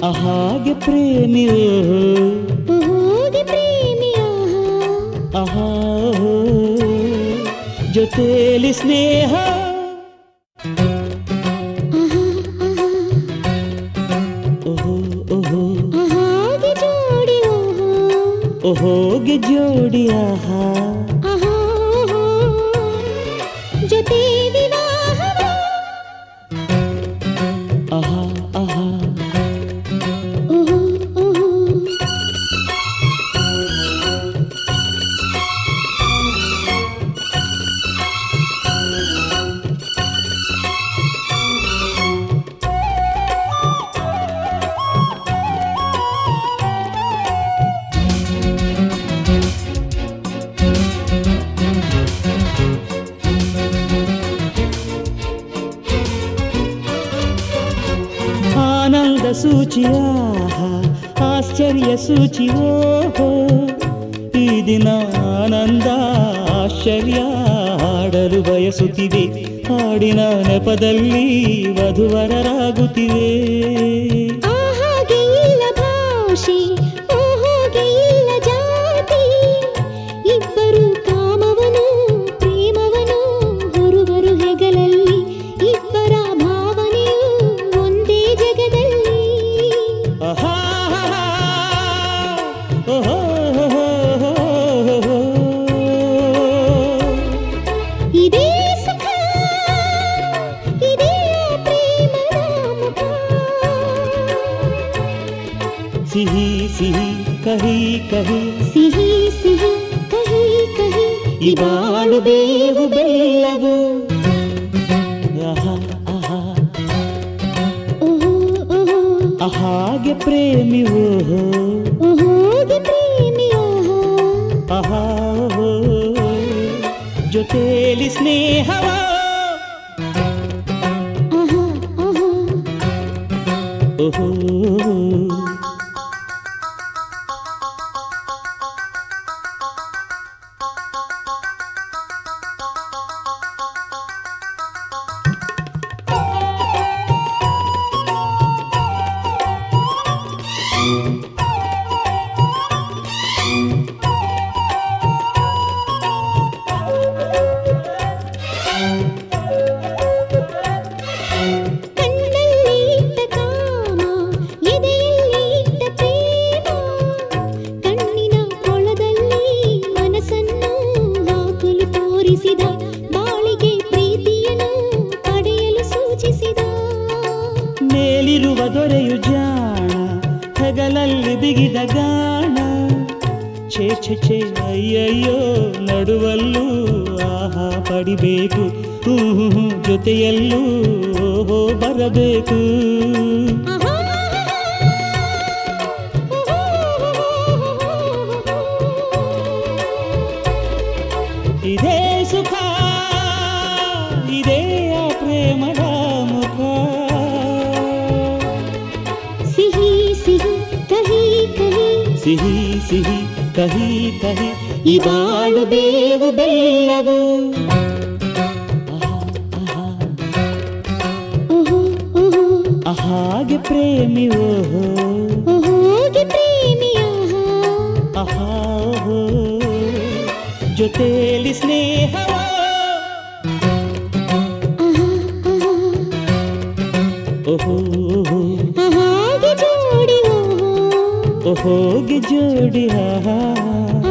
ಹಾಗೆ ಪ್ರೇಮಿ ಹೋಗಿ ಪ್ರೇಮಿ ಆಹಾ ಜೊತೆಲಿ ಸ್ನೇಹ ಹಾಗೆ ಜೋಡಿ ಹೋಗಿ ಜೋಡಿ ಆಹಾ ಜೊತೆ ವಿವಾಹ ಆಹಾ ಆಹಾ ಆನಂದ ಸೂಚಿಯ ಆಶ್ಚರ್ಯ ಸೂಚಿಯೋ ಈ ದಿನ ಆನಂದ ಆಶ್ಚರ್ಯ ಆಡಲು ಬಯಸುತ್ತಿದೆ ಹಾಡಿನ ನೆಪದಲ್ಲಿ ವಧುವರರಾಗುತ್ತಿವೆ ಹಾಗೆ ಇಲ್ಲ ಭಾಷೆ ಹಾಗೆ ಇಲ್ಲ ಜಾತಿ ಇಬ್ಬರು ಕಾಮವನು ಪ್ರೇಮವನು ಹೊರುವರು ಹೆಗಲಲ್ಲಿ ಇಬ್ಬರ ಭಾವನೆಯು ಒಂದೇ ಜಗದಲ್ಲಿ ಆಹಾ ಇದೇ ಸುಖ ಇದೇ ಪ್ರೇಮದ ಮುಖ ಸಿಹಿ ಸಿಹಿ ಕಹಿ ಕಹಿ ಸಿಹಿ ಸಿಹಿ ಕಹಿ ಕಹಿ ಈ ಬಾಳು ಬೇವು ಬೆಲ್ಲವು ಆಹಾ ಆಹಾ ಹಾಗೆ ಪ್ರೇಮಿ ಹೋಗಿ ಪ್ರೇಮಿ ಆಹಾ ಜೊತೆಲಿ ಸ್ನೇಹವ ಓಹೋ ಕಣ್ಣಲ್ಲಿ ಇಟ್ಟ ಕಾಮ ಎದೆಯಲ್ಲಿ ಇಟ್ಟ ಪ್ರೇಮ ಕಣ್ಣಿನ ಕೊಳದಲ್ಲಿ ಮನಸ್ಸನ್ನು ಹಾಕಲು ತೋರಿಸಿದ ಬಾಳಿಗೆ ಪ್ರೀತಿಯನ್ನು ಪಡೆಯಲು ಸೂಚಿಸಿದ ಮೇಲಿರುವ ದೊರೆಯು ಜಾಣ ಹೆಗಲಲ್ಲಿ ಬಿಗಿದ ಗಾಣ ಛೇ ಛೇ ಛೇ ಅಯ್ಯಯ್ಯೋ ನಡುವಲ್ಲೂ ಆಹಾ ಪಡಿಬೇಕು ಜೊತೆಯಲ್ಲೂ ಓಹೋ ಬರಬೇಕು ಇದೇ ಸುಖ ಇದೇ ಆ ಪ್ರೇಮದ ಮುಖ ಸಿಹಿ ಸಿಹಿ ಕಹಿ ಕಹಿ ಸಿಹಿ ಸಿಹಿ ಕಹಿ ಕಹಿ ಈ ಬಾಳು ಬೇವು ಬೆಲ್ಲವು ಹಾಗೆ ಪ್ರೇಮಿ ಹೋಗಿ ಪ್ರೇಮಿ ಆಹಾ ಜೊತೆಲಿ ಸ್ನೇಹವ ಓಹೋ ಹಾಗೆ ಜೋಡಿ ಹೋಗಿ ಜೋಡಿ ಆಹಾ